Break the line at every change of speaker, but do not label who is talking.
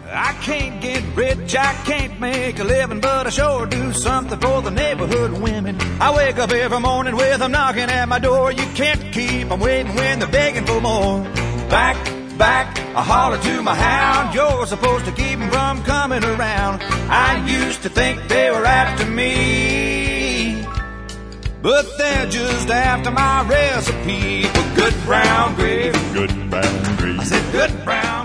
I can't get rich, I can't make a living, but I sure do something for the neighborhood women. I wake up every morning with them knocking at my door. You can't keep them waiting when they're begging for more. Back, I holler to my hound. You're supposed to keep them from coming around. I used to think they were after me, but they're just after my recipe for good brown gravy.
Good brown gravy.
I said good brown